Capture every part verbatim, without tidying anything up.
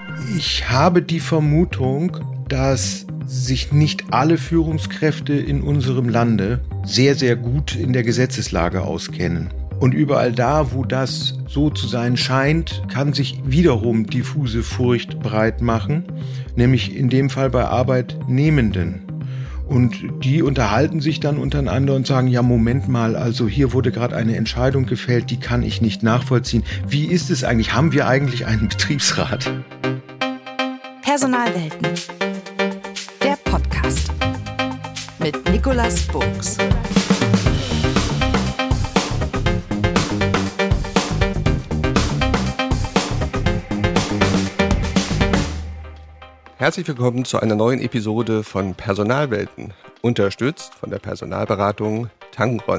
Ich habe die Vermutung, dass sich nicht alle Führungskräfte in unserem Lande sehr, sehr gut in der Gesetzeslage auskennen. Und überall da, wo das so zu sein scheint, kann sich wiederum diffuse Furcht breit machen, nämlich in dem Fall bei Arbeitnehmenden. Und die unterhalten sich dann untereinander und sagen, ja, Moment mal, also hier wurde gerade eine Entscheidung gefällt, die kann ich nicht nachvollziehen. Wie ist es eigentlich? Haben wir eigentlich einen Betriebsrat? Personalwelten. Der Podcast mit Nicolas Burks. Herzlich willkommen zu einer neuen Episode von Personalwelten, unterstützt von der Personalberatung Tangron.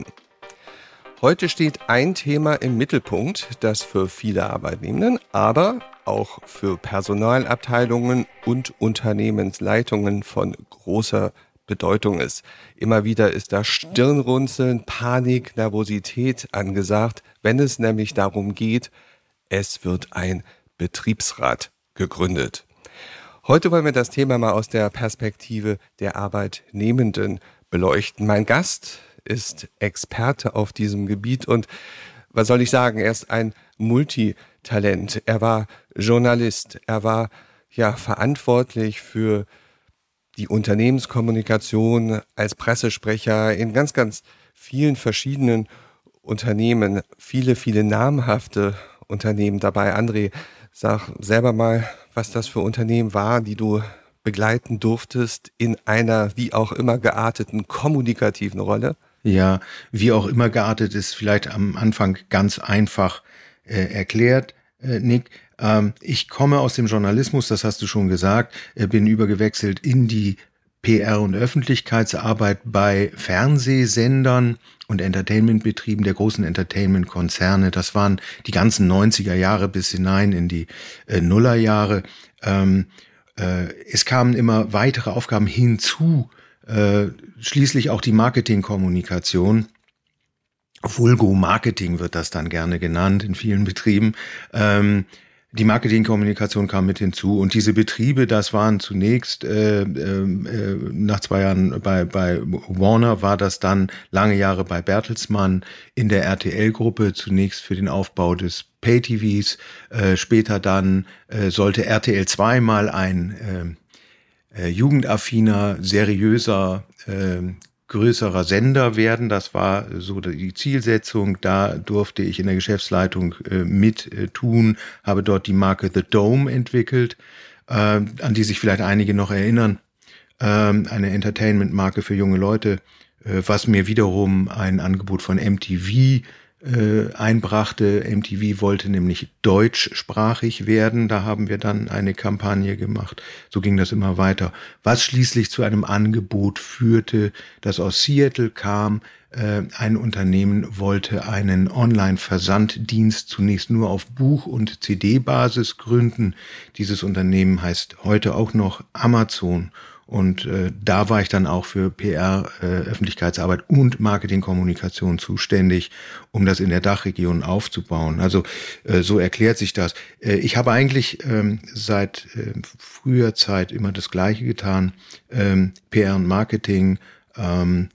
Heute steht ein Thema im Mittelpunkt, das für viele Arbeitnehmenden, aber auch für Personalabteilungen und Unternehmensleitungen von großer Bedeutung ist. Immer wieder ist da Stirnrunzeln, Panik, Nervosität angesagt, wenn es nämlich darum geht, es wird ein Betriebsrat gegründet. Heute wollen wir das Thema mal aus der Perspektive der Arbeitnehmenden beleuchten. Mein Gast ist Experte auf diesem Gebiet und was soll ich sagen, er ist ein Multitalent. Er war Journalist, er war ja verantwortlich für die Unternehmenskommunikation als Pressesprecher in ganz, ganz vielen verschiedenen Unternehmen, viele, viele namhafte Unternehmen dabei. André, sag selber mal, was das für Unternehmen war, die du begleiten durftest in einer wie auch immer gearteten kommunikativen Rolle. Ja, wie auch immer geartet ist vielleicht am Anfang ganz einfach äh, erklärt, äh, Nick. Ähm, ich komme aus dem Journalismus, das hast du schon gesagt, äh, bin übergewechselt in die P R- und Öffentlichkeitsarbeit bei Fernsehsendern und Entertainmentbetrieben der großen Entertainment-Konzerne. Das waren die ganzen neunziger Jahre bis hinein in die äh, Nullerjahre. Ähm, äh, es kamen immer weitere Aufgaben hinzu, äh, schließlich auch die Marketingkommunikation. Vulgo-Marketing wird das dann gerne genannt in vielen Betrieben. Ähm, Die Marketingkommunikation kam mit hinzu und diese Betriebe, das waren zunächst, äh, äh, nach zwei Jahren bei, bei Warner war das dann lange Jahre bei Bertelsmann in der R T L-Gruppe, zunächst für den Aufbau des Pay-T Vs, äh, später dann äh, sollte R T L zwei mal ein äh, äh, jugendaffiner, seriöser, äh, größerer Sender werden. Das war so die Zielsetzung. Da durfte ich in der Geschäftsleitung äh, mit äh, tun, habe dort die Marke The Dome entwickelt, äh, an die sich vielleicht einige noch erinnern. Ähm, eine Entertainment-Marke für junge Leute, äh, was mir wiederum ein Angebot von M T V äh, einbrachte. M T V wollte nämlich deutschsprachig werden. Da haben wir dann eine Kampagne gemacht. So ging das immer weiter. Was schließlich zu einem Angebot führte, das aus Seattle kam. Äh, ein Unternehmen wollte einen Online-Versanddienst zunächst nur auf Buch- und C D-Basis gründen. Dieses Unternehmen heißt heute auch noch Amazon. Und äh, da war ich dann auch für P R, äh, Öffentlichkeitsarbeit und Marketingkommunikation zuständig, um das in der Dachregion aufzubauen. Also äh, so erklärt sich das. Äh, ich habe eigentlich ähm, seit äh, früher Zeit immer das Gleiche getan. Ähm, P R und Marketing, ähm,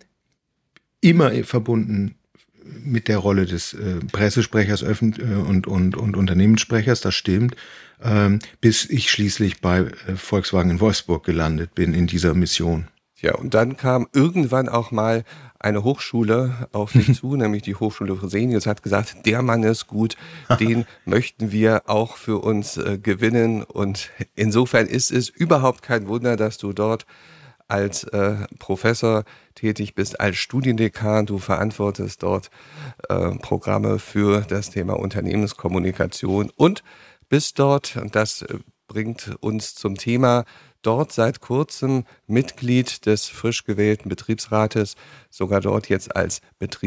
immer verbunden mit der Rolle des äh, Pressesprechers öffent- äh, und, und, und Unternehmenssprechers, das stimmt, ähm, bis ich schließlich bei äh, Volkswagen in Wolfsburg gelandet bin in dieser Mission. Ja, und dann kam irgendwann auch mal eine Hochschule auf dich zu, nämlich die Hochschule Fresenius, hat gesagt, der Mann ist gut, den möchten wir auch für uns äh, gewinnen. Und insofern ist es überhaupt kein Wunder, dass du dort als äh, Professor tätig bist, als Studiendekan. Du verantwortest dort äh, Programme für das Thema Unternehmenskommunikation und bist dort, und das äh, bringt uns zum Thema, dort seit kurzem Mitglied des frisch gewählten Betriebsrates, sogar dort jetzt als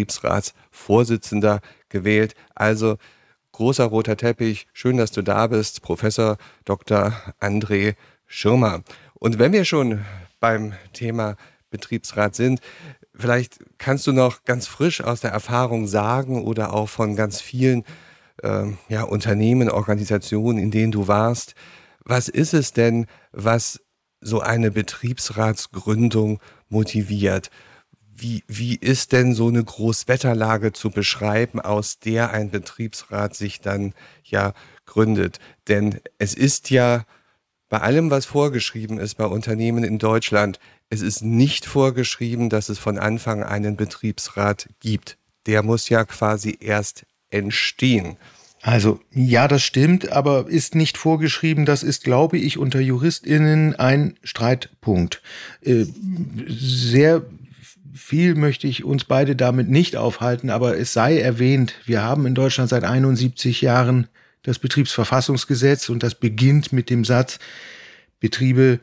Betriebsratsvorsitzender gewählt. Also großer roter Teppich, schön, dass du da bist, Professor Doktor André Schirmer. Und wenn wir schon beim Thema Betriebsrat sind, vielleicht kannst du noch ganz frisch aus der Erfahrung sagen oder auch von ganz vielen äh, ja, Unternehmen, Organisationen, in denen du warst, Was ist es denn, was so eine Betriebsratsgründung motiviert? Wie, wie ist denn so eine Großwetterlage zu beschreiben, aus der ein Betriebsrat sich dann ja gründet? Denn es ist ja bei allem, was vorgeschrieben ist bei Unternehmen in Deutschland, es ist nicht vorgeschrieben, dass es von Anfang an einen Betriebsrat gibt. Der muss ja quasi erst entstehen. Also ja, das stimmt, aber ist nicht vorgeschrieben. Das ist, glaube ich, unter JuristInnen ein Streitpunkt. Äh, sehr viel möchte ich uns beide damit nicht aufhalten, aber es sei erwähnt, wir haben in Deutschland seit einundsiebzig Jahren das Betriebsverfassungsgesetz und das beginnt mit dem Satz, Betriebe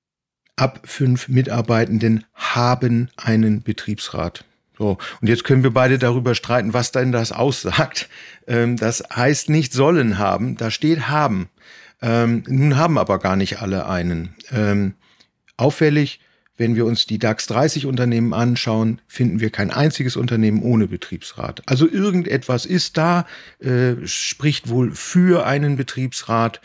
ab fünf Mitarbeitenden haben einen Betriebsrat. So, und jetzt können wir beide darüber streiten, was denn das aussagt. Ähm, das heißt nicht sollen haben, da steht haben. Ähm, nun haben aber gar nicht alle einen. Ähm, auffällig, wenn wir uns die DAX dreißig Unternehmen anschauen, finden wir kein einziges Unternehmen ohne Betriebsrat. Also irgendetwas ist da, äh, spricht wohl für einen Betriebsrat.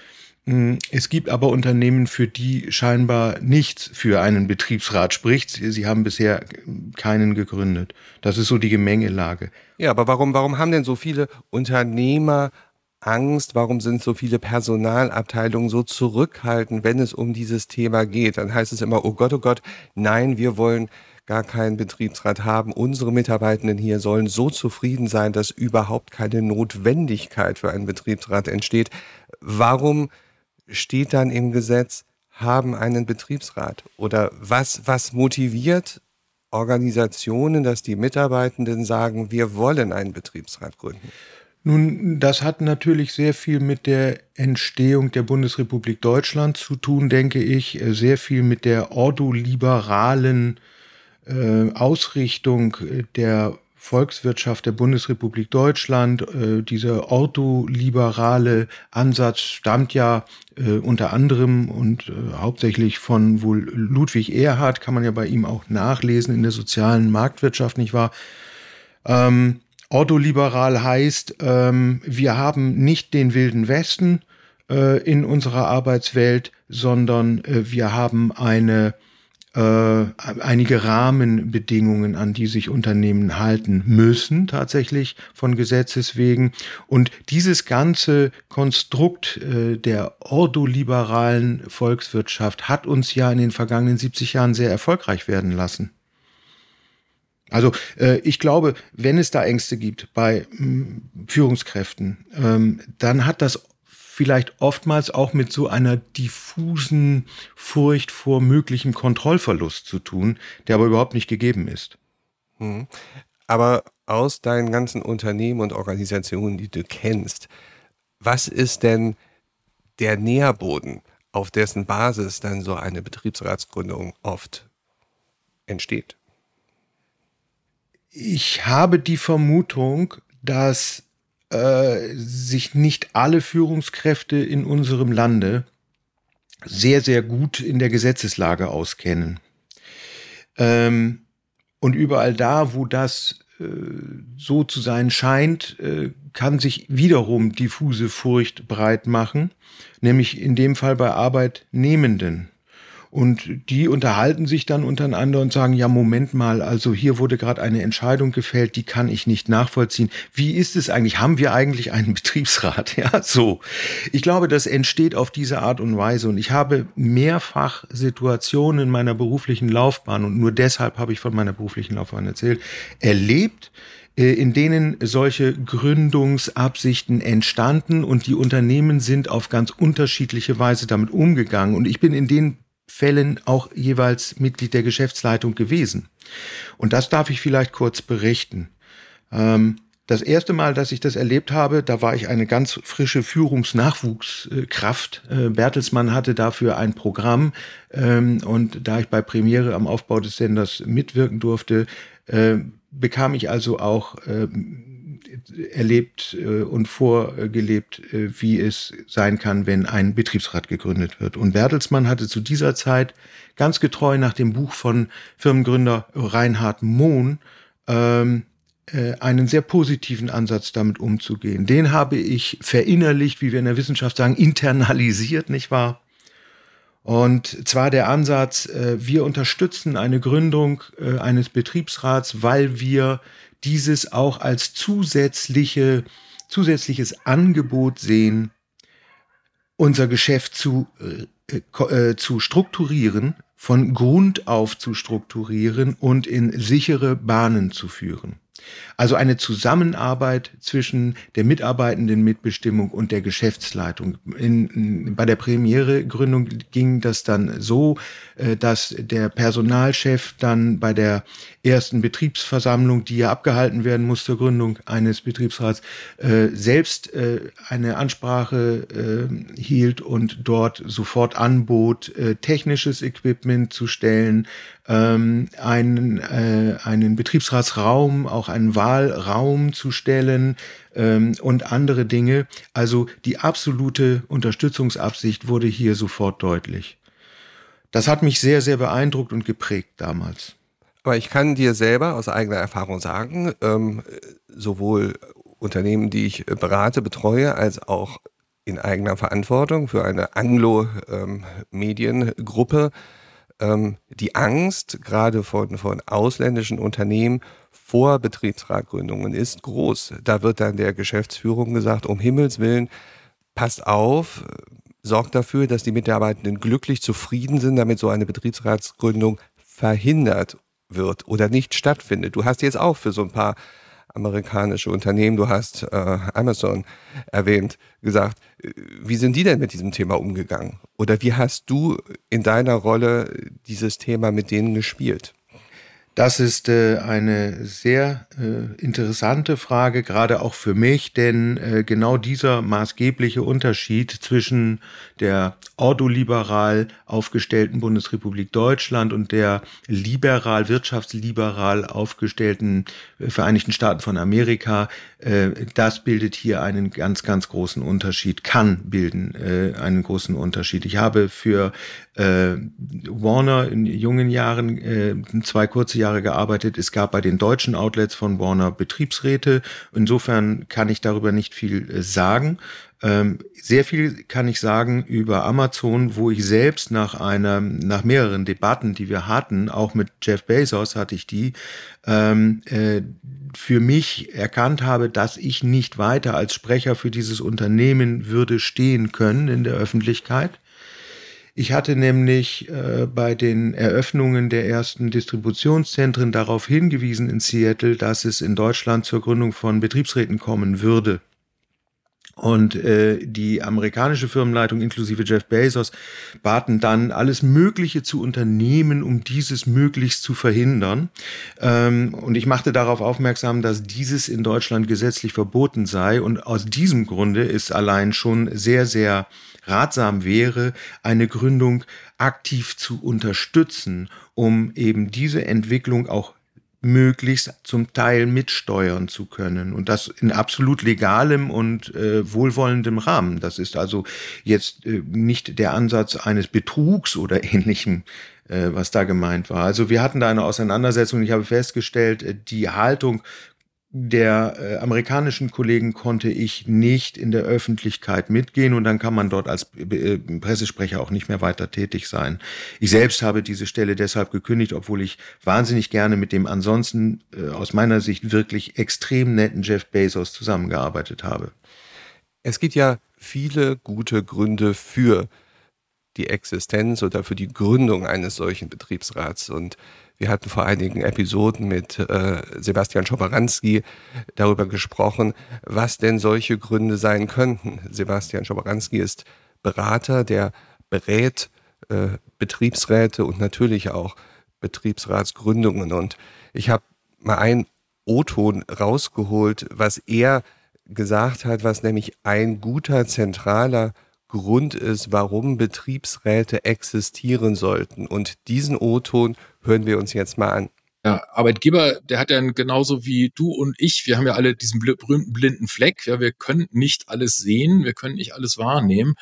Es gibt aber Unternehmen, für die scheinbar nichts für einen Betriebsrat spricht. Sie haben bisher keinen gegründet. Das ist so die Gemengelage. Ja, aber warum, warum haben denn so viele Unternehmer Angst? Warum sind so viele Personalabteilungen so zurückhaltend, wenn es um dieses Thema geht? Dann heißt es immer, oh Gott, oh Gott, nein, wir wollen gar keinen Betriebsrat haben. Unsere Mitarbeitenden hier sollen so zufrieden sein, dass überhaupt keine Notwendigkeit für einen Betriebsrat entsteht. Warum steht dann im Gesetz, haben einen Betriebsrat? Oder was, was motiviert Organisationen, dass die Mitarbeitenden sagen, wir wollen einen Betriebsrat gründen? Nun, das hat natürlich sehr viel mit der Entstehung der Bundesrepublik Deutschland zu tun, denke ich. Sehr viel mit der ordoliberalen äh, Ausrichtung der Volkswirtschaft der Bundesrepublik Deutschland. Äh, dieser ordoliberale Ansatz stammt ja äh, unter anderem und äh, hauptsächlich von wohl Ludwig Erhard, kann man ja bei ihm auch nachlesen in der sozialen Marktwirtschaft, nicht wahr? Ähm, ordoliberal heißt, ähm, wir haben nicht den wilden Westen äh, in unserer Arbeitswelt, sondern äh, wir haben eine Äh, einige Rahmenbedingungen, an die sich Unternehmen halten müssen, tatsächlich von Gesetzes wegen. Und dieses ganze Konstrukt äh, der ordoliberalen Volkswirtschaft hat uns ja in den vergangenen siebzig Jahren sehr erfolgreich werden lassen. Also äh, ich glaube, wenn es da Ängste gibt bei mh, Führungskräften, ähm, dann hat das vielleicht oftmals auch mit so einer diffusen Furcht vor möglichem Kontrollverlust zu tun, der aber überhaupt nicht gegeben ist. Hm. Aber aus deinen ganzen Unternehmen und Organisationen, die du kennst, was ist denn der Nährboden, auf dessen Basis dann so eine Betriebsratsgründung oft entsteht? Ich habe die Vermutung, dass Äh, sich nicht alle Führungskräfte in unserem Lande sehr, sehr gut in der Gesetzeslage auskennen. Ähm, und überall da, wo das äh, so zu sein scheint, äh, kann sich wiederum diffuse Furcht breit machen, nämlich in dem Fall bei Arbeitnehmenden. Und die unterhalten sich dann untereinander und sagen, ja, Moment mal, also hier wurde gerade eine Entscheidung gefällt, die kann ich nicht nachvollziehen. Wie ist es eigentlich? Haben wir eigentlich einen Betriebsrat? Ja, so. Ich glaube, das entsteht auf diese Art und Weise. Und ich habe mehrfach Situationen in meiner beruflichen Laufbahn, und nur deshalb habe ich von meiner beruflichen Laufbahn erzählt, erlebt, in denen solche Gründungsabsichten entstanden und die Unternehmen sind auf ganz unterschiedliche Weise damit umgegangen. Und ich bin in den Fällen auch jeweils Mitglied der Geschäftsleitung gewesen. Und das darf ich vielleicht kurz berichten. Ähm, das erste Mal, dass ich das erlebt habe, da war ich eine ganz frische Führungsnachwuchskraft. Äh, Bertelsmann hatte dafür ein Programm. Ähm, und da ich bei Premiere am Aufbau des Senders mitwirken durfte, äh, bekam ich also auch äh, erlebt äh, und vorgelebt, äh, wie es sein kann, wenn ein Betriebsrat gegründet wird. Und Bertelsmann hatte zu dieser Zeit ganz getreu nach dem Buch von Firmengründer Reinhard Mohn ähm, äh, einen sehr positiven Ansatz, damit umzugehen. Den habe ich verinnerlicht, wie wir in der Wissenschaft sagen, internalisiert, nicht wahr? Und zwar der Ansatz, äh, wir unterstützen eine Gründung äh, eines Betriebsrats, weil wir dieses auch als zusätzliche, zusätzliches Angebot sehen, unser Geschäft zu, äh, äh, zu strukturieren, von Grund auf zu strukturieren und in sichere Bahnen zu führen. Also eine Zusammenarbeit zwischen der mitarbeitenden Mitbestimmung und der Geschäftsleitung. In, in, bei der Premiere-Gründung ging das dann so, äh, dass der Personalchef dann bei der ersten Betriebsversammlung, die ja abgehalten werden muss zur Gründung eines Betriebsrats, äh, selbst äh, eine Ansprache äh, hielt und dort sofort anbot, äh, technisches Equipment zu stellen, ähm, einen, äh, einen Betriebsratsraum, auch einen Wahlraum zu stellen ähm, und andere Dinge. Also die absolute Unterstützungsabsicht wurde hier sofort deutlich. Das hat mich sehr, sehr beeindruckt und geprägt damals. Aber ich kann dir selber aus eigener Erfahrung sagen, ähm, sowohl Unternehmen, die ich berate, betreue, als auch in eigener Verantwortung für eine Anglo-Mediengruppe, ähm, die Angst gerade von, von ausländischen Unternehmen vor Betriebsratgründungen ist groß. Da wird dann der Geschäftsführung gesagt, um Himmels Willen, passt auf, sorgt dafür, dass die Mitarbeitenden glücklich zufrieden sind, damit so eine Betriebsratsgründung verhindert wird oder nicht stattfindet. Du hast jetzt auch für so ein paar amerikanische Unternehmen, du hast äh, Amazon erwähnt, gesagt, wie sind die denn mit diesem Thema umgegangen? Oder wie hast du in deiner Rolle dieses Thema mit denen gespielt? Das ist äh, eine sehr äh, interessante Frage, gerade auch für mich, denn äh, genau dieser maßgebliche Unterschied zwischen der ordoliberal aufgestellten Bundesrepublik Deutschland und der liberal, wirtschaftsliberal aufgestellten äh, Vereinigten Staaten von Amerika, äh, das bildet hier einen ganz, ganz großen Unterschied, kann bilden äh, einen großen Unterschied. Ich habe für äh, Warner in jungen Jahren äh, zwei kurze Jahre gearbeitet. Es gab bei den deutschen Outlets von Warner Betriebsräte. Insofern kann ich darüber nicht viel äh, sagen. Ähm, sehr viel kann ich sagen über Amazon, wo ich selbst nach einer, nach mehreren Debatten, die wir hatten, auch mit Jeff Bezos hatte ich die, ähm, äh, für mich erkannt habe, dass ich nicht weiter als Sprecher für dieses Unternehmen würde stehen können in der Öffentlichkeit. Ich hatte nämlich äh, bei den Eröffnungen der ersten Distributionszentren darauf hingewiesen in Seattle, dass es in Deutschland zur Gründung von Betriebsräten kommen würde. Und äh, die amerikanische Firmenleitung inklusive Jeff Bezos baten dann, alles Mögliche zu unternehmen, um dieses möglichst zu verhindern. Ähm, und ich machte darauf aufmerksam, dass dieses in Deutschland gesetzlich verboten sei. Und aus diesem Grunde ist allein schon sehr, sehr ratsam wäre, eine Gründung aktiv zu unterstützen, um eben diese Entwicklung auch möglichst zum Teil mitsteuern zu können. Und das in absolut legalem und äh, wohlwollendem Rahmen. Das ist also jetzt äh, nicht der Ansatz eines Betrugs oder ähnlichem, äh, was da gemeint war. Also wir hatten da eine Auseinandersetzung. Ich habe festgestellt, äh, die Haltung der äh, amerikanischen Kollegen konnte ich nicht in der Öffentlichkeit mitgehen und dann kann man dort als äh, Pressesprecher auch nicht mehr weiter tätig sein. Ich selbst habe diese Stelle deshalb gekündigt, obwohl ich wahnsinnig gerne mit dem ansonsten äh, aus meiner Sicht wirklich extrem netten Jeff Bezos zusammengearbeitet habe. Es gibt ja viele gute Gründe für die Existenz oder für die Gründung eines solchen Betriebsrats. Und wir hatten vor einigen Episoden mit äh, Sebastian Schobaranski darüber gesprochen, was denn solche Gründe sein könnten. Sebastian Schobaranski ist Berater, der berät äh, Betriebsräte und natürlich auch Betriebsratsgründungen. Und ich habe mal einen O-Ton rausgeholt, was er gesagt hat, was nämlich ein guter, zentraler Grund ist, warum Betriebsräte existieren sollten. Und diesen O-Ton hören wir uns jetzt mal an. Ja, Arbeitgeber, der hat ja genauso wie du und ich, wir haben ja alle diesen berühmten blinden Fleck. Ja, wir können nicht alles sehen, wir können nicht alles wahrnehmen.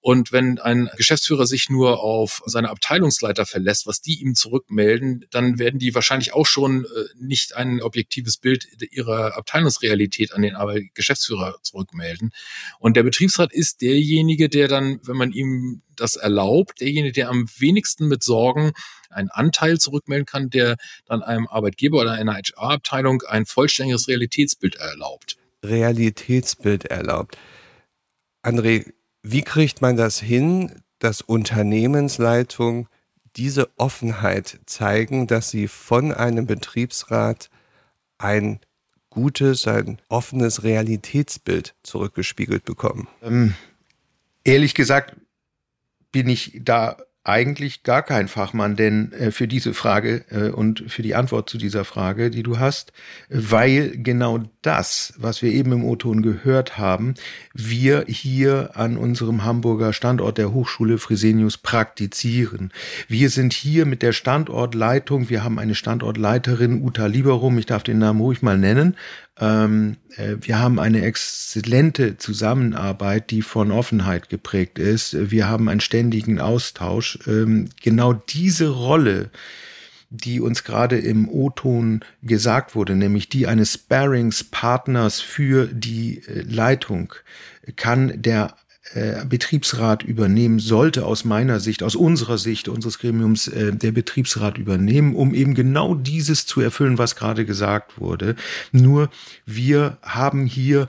Und wenn ein Geschäftsführer sich nur auf seine Abteilungsleiter verlässt, was die ihm zurückmelden, dann werden die wahrscheinlich auch schon nicht ein objektives Bild ihrer Abteilungsrealität an den Geschäftsführer zurückmelden. Und der Betriebsrat ist derjenige, der dann, wenn man ihm das erlaubt, derjenige, der am wenigsten mit Sorgen einen Anteil zurückmelden kann, der dann einem Arbeitgeber oder einer H R-Abteilung ein vollständiges Realitätsbild erlaubt. Realitätsbild erlaubt. André, wie kriegt man das hin, dass Unternehmensleitung diese Offenheit zeigen, dass sie von einem Betriebsrat ein gutes, ein offenes Realitätsbild zurückgespiegelt bekommen? Ähm, ehrlich gesagt bin ich da eigentlich gar kein Fachmann, denn äh, für diese Frage äh, und für die Antwort zu dieser Frage, die du hast, weil genau das, was wir eben im O-Ton gehört haben, wir hier an unserem Hamburger Standort der Hochschule Fresenius praktizieren. Wir sind hier mit der Standortleitung, wir haben eine Standortleiterin, Uta Lieberum, ich darf den Namen ruhig mal nennen. Ähm, äh, wir haben eine exzellente Zusammenarbeit, die von Offenheit geprägt ist. Wir haben einen ständigen Austausch. Ähm, genau diese Rolle, die uns gerade im O-Ton gesagt wurde, nämlich die eines Sparringspartners für die äh, Leitung, kann der äh, Betriebsrat übernehmen, sollte aus meiner Sicht, aus unserer Sicht, unseres Gremiums, äh, der Betriebsrat übernehmen, um eben genau dieses zu erfüllen, was gerade gesagt wurde. Nur wir haben hier,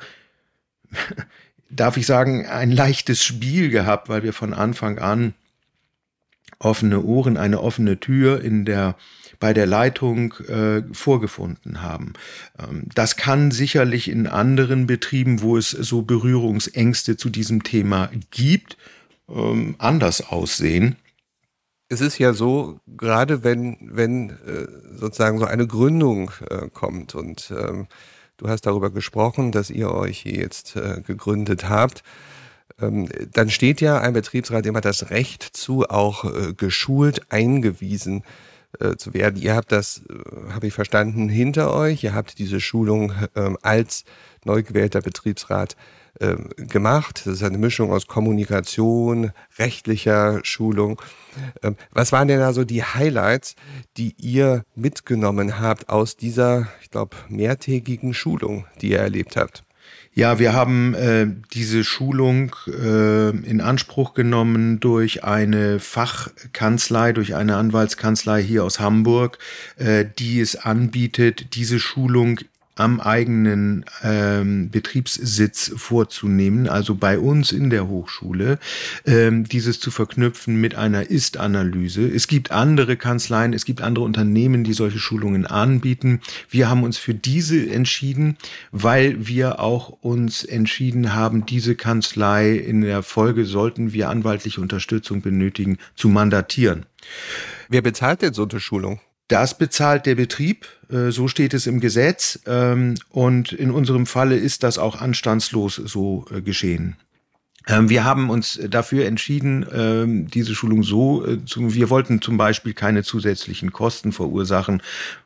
darf ich sagen, ein leichtes Spiel gehabt, weil wir von Anfang an offene Ohren, eine offene Tür in der bei der Leitung äh, vorgefunden haben. Ähm, das kann sicherlich in anderen Betrieben, wo es so Berührungsängste zu diesem Thema gibt, ähm, anders aussehen. Es ist ja so, gerade wenn, wenn äh, sozusagen so eine Gründung äh, kommt und ähm, du hast darüber gesprochen, dass ihr euch hier jetzt äh, gegründet habt, ähm, dann steht ja ein Betriebsrat immer das Recht zu, auch äh, geschult, eingewiesen äh, zu werden. Ihr habt das, äh, habe ich verstanden, hinter euch. Ihr habt diese Schulung äh, als neu gewählter Betriebsrat äh, gemacht. Das ist eine Mischung aus Kommunikation, rechtlicher Schulung. Ähm, was waren denn also die Highlights, die ihr mitgenommen habt aus dieser, ich glaube, mehrtägigen Schulung, die ihr erlebt habt? Ja, wir haben äh, diese Schulung äh, in Anspruch genommen durch eine Fachkanzlei, durch eine Anwaltskanzlei hier aus Hamburg, äh, die es anbietet, diese Schulung am eigenen ähm, Betriebssitz vorzunehmen, also bei uns in der Hochschule, ähm, dieses zu verknüpfen mit einer Ist-Analyse. Es gibt andere Kanzleien, es gibt andere Unternehmen, die solche Schulungen anbieten. Wir haben uns für diese entschieden, weil wir auch uns entschieden haben, diese Kanzlei in der Folge, sollten wir anwaltliche Unterstützung benötigen, zu mandatieren. Wer bezahlt denn so eine Schulung? Das bezahlt der Betrieb, so steht es im Gesetz, und in unserem Falle ist das auch anstandslos so geschehen. Wir haben uns dafür entschieden, diese Schulung so zu, wir wollten zum Beispiel keine zusätzlichen Kosten verursachen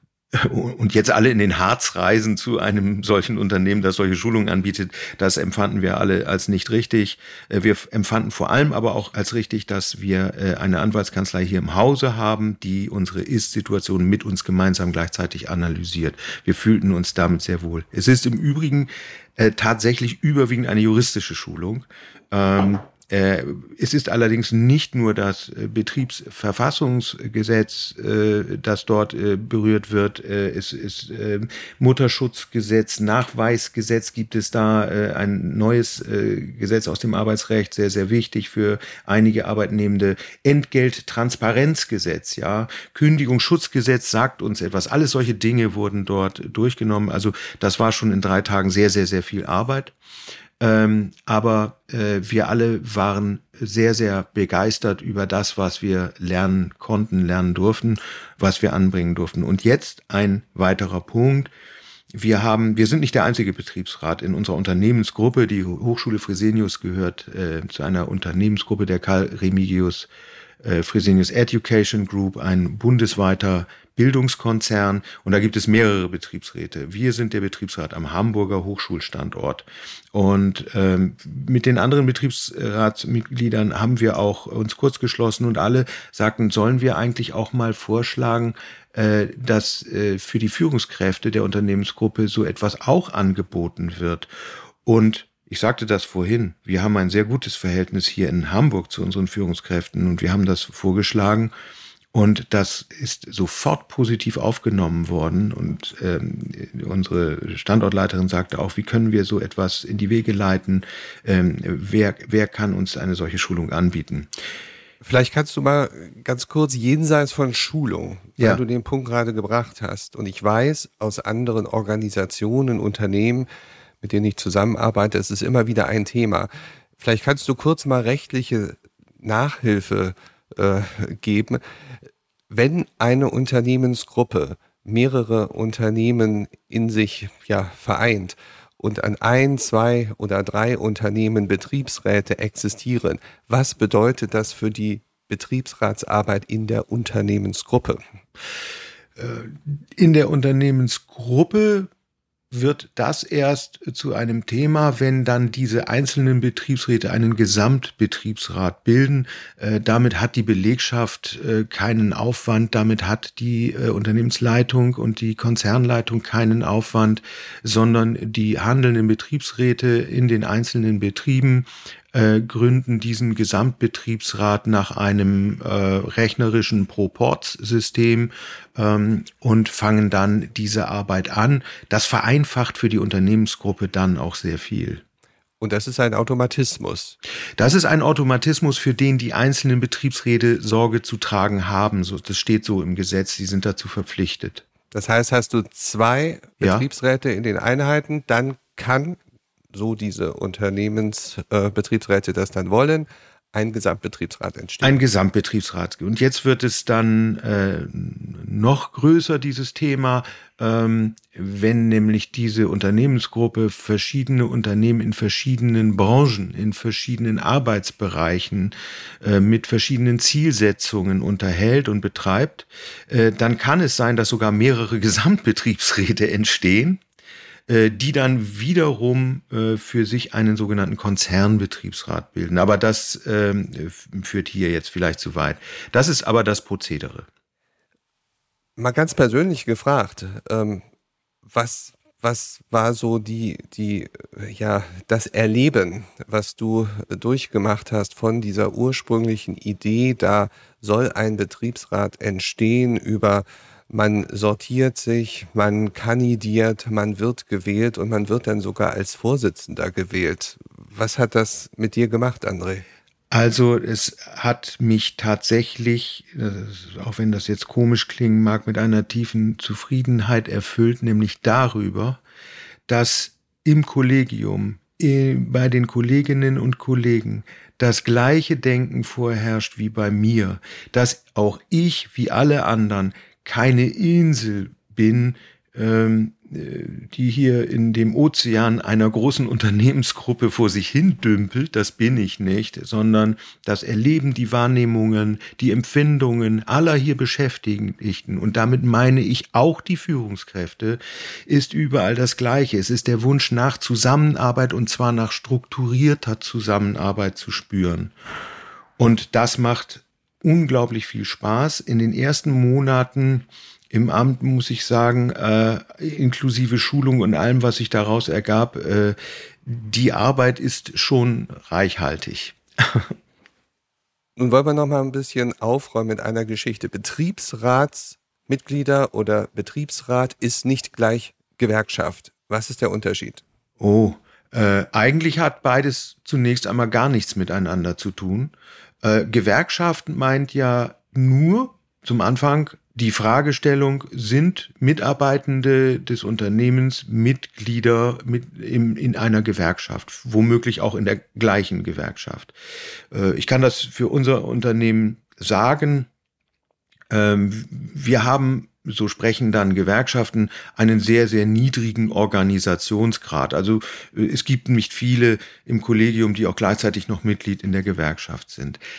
und jetzt alle in den Harz reisen zu einem solchen Unternehmen, das solche Schulungen anbietet. Das empfanden wir alle als nicht richtig. Wir empfanden vor allem aber auch als richtig, dass wir eine Anwaltskanzlei hier im Hause haben, die unsere Ist-Situation mit uns gemeinsam gleichzeitig analysiert. Wir fühlten uns damit sehr wohl. Es ist im Übrigen äh, tatsächlich überwiegend eine juristische Schulung. Ähm, Äh, es ist allerdings nicht nur das äh, Betriebsverfassungsgesetz, äh, das dort äh, berührt wird. Äh, es ist äh, Mutterschutzgesetz, Nachweisgesetz gibt es da, äh, ein neues äh, Gesetz aus dem Arbeitsrecht, sehr, sehr wichtig für einige Arbeitnehmende. Entgelttransparenzgesetz, ja, Kündigungsschutzgesetz sagt uns etwas. Alles solche Dinge wurden dort durchgenommen. Also das war schon in drei Tagen sehr, sehr, sehr viel Arbeit. Ähm, aber äh, wir alle waren sehr, sehr begeistert über das, was wir lernen konnten, lernen durften, was wir anbringen durften. Und jetzt ein weiterer Punkt. Wir haben, wir sind nicht der einzige Betriebsrat in unserer Unternehmensgruppe. Die Hochschule Fresenius gehört äh, zu einer Unternehmensgruppe der Karl Remigius äh, Fresenius Education Group, ein bundesweiter Bildungskonzern, und da gibt es mehrere Betriebsräte. Wir sind der Betriebsrat am Hamburger Hochschulstandort, und ähm, mit den anderen Betriebsratsmitgliedern haben wir auch uns kurz geschlossen und alle sagten, sollen wir eigentlich auch mal vorschlagen, äh, dass äh, für die Führungskräfte der Unternehmensgruppe so etwas auch angeboten wird. Und ich sagte das vorhin, wir haben ein sehr gutes Verhältnis hier in Hamburg zu unseren Führungskräften, und wir haben das vorgeschlagen. Und das ist sofort positiv aufgenommen worden. Und ähm, unsere Standortleiterin sagte auch, wie können wir so etwas in die Wege leiten? Ähm, wer, wer kann uns eine solche Schulung anbieten? Vielleicht kannst du mal ganz kurz jenseits von Schulung, weil Ja. du den Punkt gerade gebracht hast. Und ich weiß aus anderen Organisationen, Unternehmen, mit denen ich zusammenarbeite, es ist immer wieder ein Thema. Vielleicht kannst du kurz mal rechtliche Nachhilfe äh, geben. Wenn eine Unternehmensgruppe mehrere Unternehmen in sich ja vereint und an ein, zwei oder drei Unternehmen Betriebsräte existieren, was bedeutet das für die Betriebsratsarbeit in der Unternehmensgruppe? In der Unternehmensgruppe wird das erst zu einem Thema, wenn dann diese einzelnen Betriebsräte einen Gesamtbetriebsrat bilden. Äh, damit hat die Belegschaft äh, keinen Aufwand, damit hat die äh, Unternehmensleitung und die Konzernleitung keinen Aufwand, sondern die handelnden Betriebsräte in den einzelnen Betrieben äh, gründen diesen Gesamtbetriebsrat nach einem äh, rechnerischen Proports-System ähm, und fangen dann diese Arbeit an. Das vereinfacht für die Unternehmensgruppe dann auch sehr viel. Und das ist ein Automatismus. Das ist ein Automatismus, für den die einzelnen Betriebsräte Sorge zu tragen haben. So, das steht so im Gesetz, sie sind dazu verpflichtet. Das heißt, hast du zwei Ja. Betriebsräte in den Einheiten, dann kann, so diese Unternehmensbetriebsräte äh, das dann wollen, ein Gesamtbetriebsrat entstehen. Ein Gesamtbetriebsrat. Und jetzt wird es dann äh, noch größer, dieses Thema, ähm, wenn nämlich diese Unternehmensgruppe verschiedene Unternehmen in verschiedenen Branchen, in verschiedenen Arbeitsbereichen äh, mit verschiedenen Zielsetzungen unterhält und betreibt, äh, dann kann es sein, dass sogar mehrere Gesamtbetriebsräte entstehen, die dann wiederum äh, für sich einen sogenannten Konzernbetriebsrat bilden. Aber das ähm, führt hier jetzt vielleicht zu weit. Das ist aber das Prozedere. Mal ganz persönlich gefragt, ähm, was, was war so die, die, ja, das Erleben, was du durchgemacht hast von dieser ursprünglichen Idee, da soll ein Betriebsrat entstehen über man sortiert sich, man kandidiert, man wird gewählt und man wird dann sogar als Vorsitzender gewählt. Was hat das mit dir gemacht, André? Also es hat mich tatsächlich, auch wenn das jetzt komisch klingen mag, mit einer tiefen Zufriedenheit erfüllt, nämlich darüber, dass im Kollegium, bei den Kolleginnen und Kollegen, das gleiche Denken vorherrscht wie bei mir, dass auch ich, wie alle anderen, keine Insel bin, ähm, die hier in dem Ozean einer großen Unternehmensgruppe vor sich hin dümpelt, das bin ich nicht, sondern das Erleben, die Wahrnehmungen, die Empfindungen aller hier Beschäftigten, und damit meine ich auch die Führungskräfte, ist überall das Gleiche. Es ist der Wunsch nach Zusammenarbeit, und zwar nach strukturierter Zusammenarbeit zu spüren. Und das macht unglaublich viel Spaß. In den ersten Monaten im Amt, muss ich sagen, äh, inklusive Schulung und allem, was sich daraus ergab, äh, die Arbeit ist schon reichhaltig. Nun wollen wir noch mal ein bisschen aufräumen mit einer Geschichte. Betriebsratsmitglieder oder Betriebsrat ist nicht gleich Gewerkschaft. Was ist der Unterschied? Oh, äh, eigentlich hat beides zunächst einmal gar nichts miteinander zu tun. Äh, Gewerkschaft meint ja nur zum Anfang die Fragestellung, sind Mitarbeitende des Unternehmens Mitglieder mit im, in einer Gewerkschaft, womöglich auch in der gleichen Gewerkschaft. Äh, ich kann das für unser Unternehmen sagen. Ähm, wir haben, so sprechen dann Gewerkschaften, einen sehr, sehr niedrigen Organisationsgrad. Also es gibt nicht viele im Kollegium, die auch gleichzeitig noch Mitglied in der Gewerkschaft sind.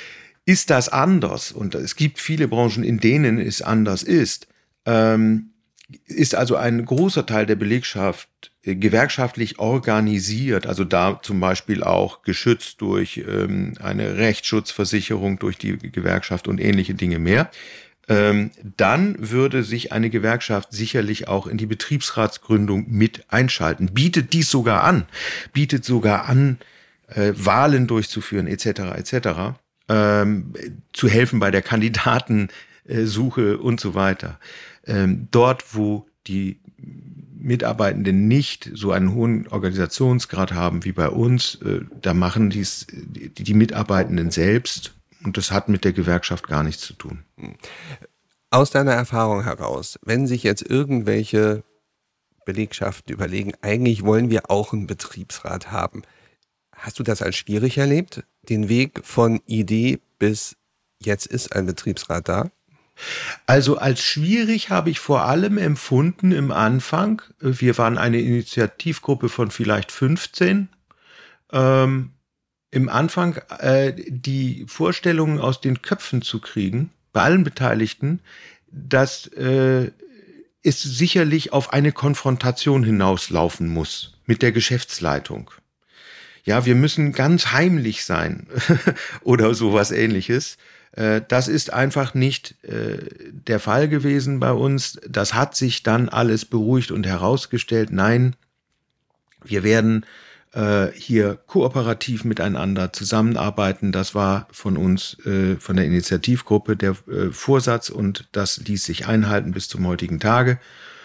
Ist das anders? Und es gibt viele Branchen, in denen es anders ist. Ähm, ist also ein großer Teil der Belegschaft äh, gewerkschaftlich organisiert, also da zum Beispiel auch geschützt durch ähm, eine Rechtsschutzversicherung, durch die Gewerkschaft und ähnliche Dinge mehr. Ähm, dann würde sich eine Gewerkschaft sicherlich auch in die Betriebsratsgründung mit einschalten, bietet dies sogar an, bietet sogar an, äh, Wahlen durchzuführen et cetera et cetera, ähm, zu helfen bei der Kandidatensuche und so weiter. Ähm, dort, wo die Mitarbeitenden nicht so einen hohen Organisationsgrad haben wie bei uns, äh, da machen dies die, die Mitarbeitenden selbst und das hat mit der Gewerkschaft gar nichts zu tun. Aus deiner Erfahrung heraus, wenn sich jetzt irgendwelche Belegschaften überlegen, eigentlich wollen wir auch einen Betriebsrat haben, hast du das als schwierig erlebt? Den Weg von Idee bis jetzt ist ein Betriebsrat da? Also als schwierig habe ich vor allem empfunden im Anfang. Wir waren eine Initiativgruppe von vielleicht fünfzehn. Ähm, im Anfang äh, die Vorstellungen aus den Köpfen zu kriegen, bei allen Beteiligten, dass äh, es sicherlich auf eine Konfrontation hinauslaufen muss mit der Geschäftsleitung. Ja, wir müssen ganz heimlich sein oder sowas Ähnliches. Das ist einfach nicht der Fall gewesen bei uns. Das hat sich dann alles beruhigt und herausgestellt. Nein, wir werden hier kooperativ miteinander zusammenarbeiten. Das war von uns, von der Initiativgruppe, der Vorsatz und das ließ sich einhalten bis zum heutigen Tage.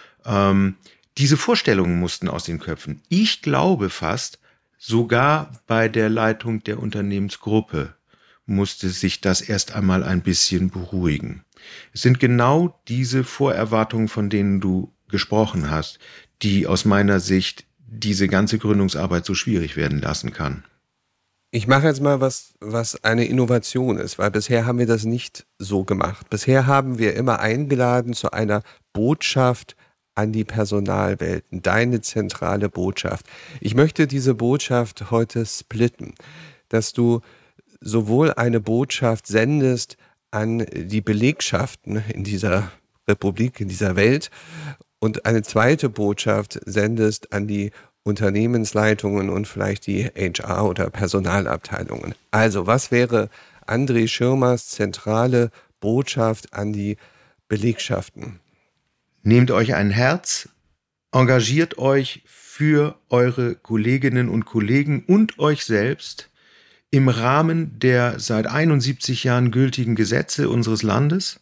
Diese Vorstellungen mussten aus den Köpfen. Ich glaube fast, sogar bei der Leitung der Unternehmensgruppe musste sich das erst einmal ein bisschen beruhigen. Es sind genau diese Vorerwartungen, von denen du gesprochen hast, die aus meiner Sicht diese ganze Gründungsarbeit so schwierig werden lassen kann. Ich mache jetzt mal was, was eine Innovation ist, weil bisher haben wir das nicht so gemacht. Bisher haben wir immer eingeladen zu einer Botschaft an die Personalwelten, deine zentrale Botschaft. Ich möchte diese Botschaft heute splitten, dass du sowohl eine Botschaft sendest an die Belegschaften in dieser Republik, in dieser Welt und eine zweite Botschaft sendest an die Unternehmensleitungen und vielleicht die H R- oder Personalabteilungen. Also, was wäre André Schirmers zentrale Botschaft an die Belegschaften? Nehmt euch ein Herz, engagiert euch für eure Kolleginnen und Kollegen und euch selbst im Rahmen der seit einundsiebzig Jahren gültigen Gesetze unseres Landes.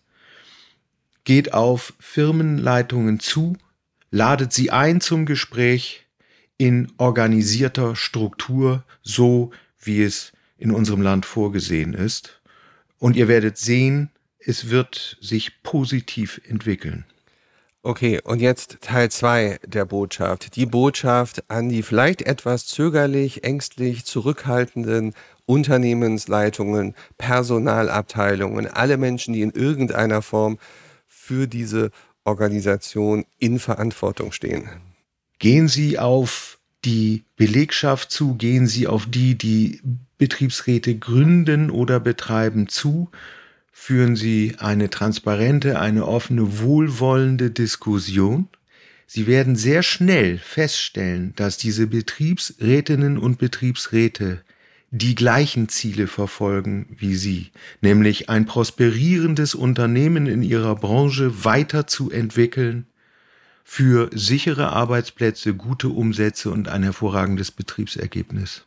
Geht auf Firmenleitungen zu, ladet sie ein zum Gespräch in organisierter Struktur, so wie es in unserem Land vorgesehen ist. Und ihr werdet sehen, es wird sich positiv entwickeln. Okay, und jetzt Teil zwei der Botschaft. Die Botschaft an die vielleicht etwas zögerlich, ängstlich, zurückhaltenden Unternehmensleitungen, Personalabteilungen, alle Menschen, die in irgendeiner Form für diese Organisation in Verantwortung stehen. Gehen Sie auf die Belegschaft zu, gehen Sie auf die, die Betriebsräte gründen oder betreiben zu, führen Sie eine transparente, eine offene, wohlwollende Diskussion. Sie werden sehr schnell feststellen, dass diese Betriebsrätinnen und Betriebsräte die gleichen Ziele verfolgen wie Sie, nämlich ein prosperierendes Unternehmen in ihrer Branche weiterzuentwickeln, für sichere Arbeitsplätze, gute Umsätze und ein hervorragendes Betriebsergebnis.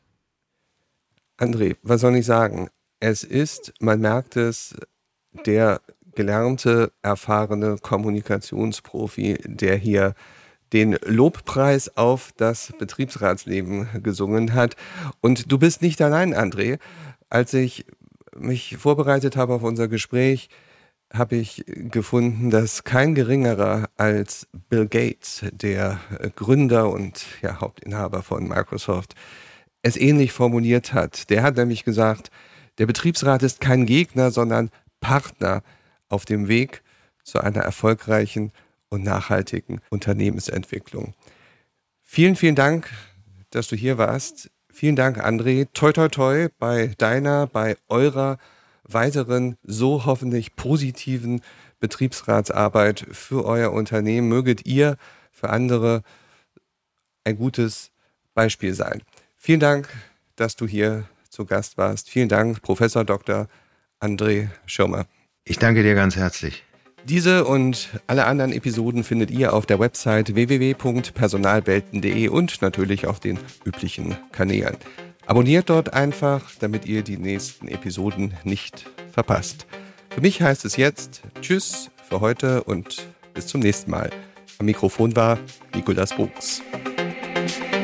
André, was soll ich sagen? Es ist, man merkt es, der gelernte, erfahrene Kommunikationsprofi, der hier den Lobpreis auf das Betriebsratsleben gesungen hat. Und du bist nicht allein, André. Als ich mich vorbereitet habe auf unser Gespräch, habe ich gefunden, dass kein geringerer als Bill Gates, der Gründer und ja, Hauptinhaber von Microsoft, es ähnlich formuliert hat. Der hat nämlich gesagt, der Betriebsrat ist kein Gegner, sondern Partner auf dem Weg zu einer erfolgreichen und nachhaltigen Unternehmensentwicklung. Vielen, vielen Dank, dass du hier warst. Vielen Dank, André. Toi, toi, toi bei deiner, bei eurer weiteren, so hoffentlich positiven Betriebsratsarbeit für euer Unternehmen. Möget ihr für andere ein gutes Beispiel sein. Vielen Dank, dass du hier zu Gast warst. Vielen Dank, Professor Doktor André Schirmer. Ich danke dir ganz herzlich. Diese und alle anderen Episoden findet ihr auf der Website w w w punkt personalwelten punkt de und natürlich auf den üblichen Kanälen. Abonniert dort einfach, damit ihr die nächsten Episoden nicht verpasst. Für mich heißt es jetzt Tschüss für heute und bis zum nächsten Mal. Am Mikrofon war Nicolas Bogs.